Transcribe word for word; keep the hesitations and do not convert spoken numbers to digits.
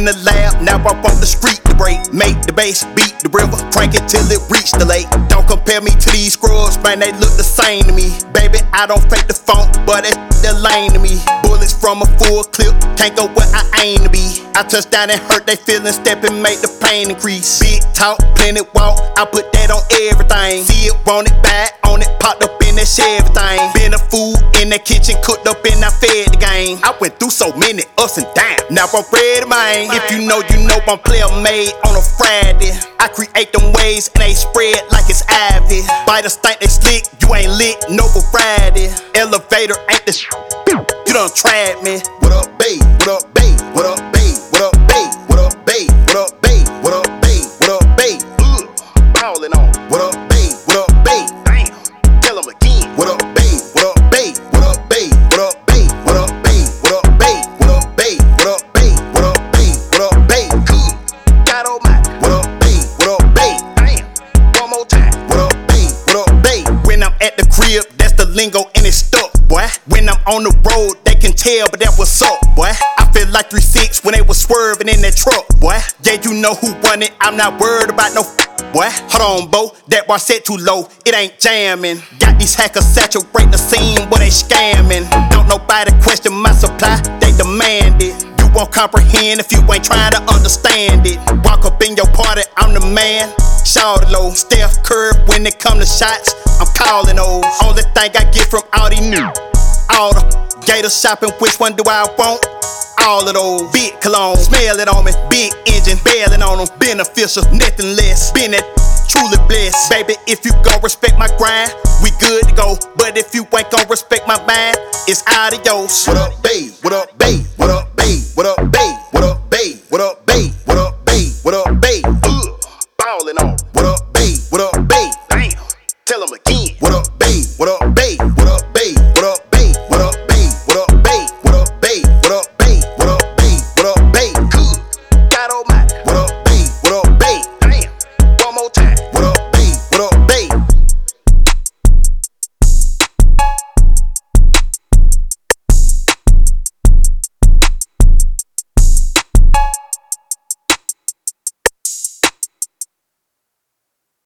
in the lab, now I want the street to break. Make the bass beat the river, crank it till it reach the lake. Don't compare me to these scrubs, man, they look the same to me. Baby, I don't fake the funk, but it's the lane to me. Bullets from a full clip, can't go where I aim to be. I touch down and hurt they feelings, step and make the pain increase. Big talk, plenty walk, I put that on everything. See it, want it, back on it, popped up in that shit, everything. Been a food in the kitchen, cooked up and I fed the game. I went through so many ups and downs, now I'm ready, man. If you know, you know I'm player made on a Friday. I create them waves and they spread like it's ivy. Biters think they slick, you ain't lit, no variety. Elevator ain't the sh**, you done tried me. What up, babe? What up, babe? What up, babe? What up, babe? What up, babe? What up, babe? What up, babe? What up, babe? Ugh, ballin' on. What up, babe? What up, babe? Damn, tell 'em again. What up, babe? What up, babe? What up, babe? What up, babe? What up, babe? What up, babe? What up, babe? What up, babe? What up, babe? What up, babe? Good, God almighty. What up, babe? What up, babe? Damn, one more time. What up, babe? What up, babe? When I'm at the crib, that's the lingo and it's stuck, boy. When I'm on the road, they can tell, but that what's up, boy. I feel like three six when they was swerving in that truck, boy. Yeah, you know who run it, I'm not worried about no boy. Hold on, bo, that bar set too low, it ain't jamming. Got these hackers saturating the scene where they scamming. Don't nobody question my supply, they demand it. You won't comprehend if you ain't trying to understand it. Walk up in your party, I'm the man. Shout low, Steph Curry when it come to shots, I'm calling those. Only thing I get from Audi new, all the gator shopping, which one do I want? All of those. Big cologne, smell it on me. Big engine, bailing on them. Beneficial, nothing less. Been that truly blessed. Baby, if you gon' respect my grind, we good to go. But if you ain't gon' respect my mind, it's adios. What up, babe? What up, babe? What up, babe? What up, babe? What up, babe? What up, babe? What up, babe? What up, babe?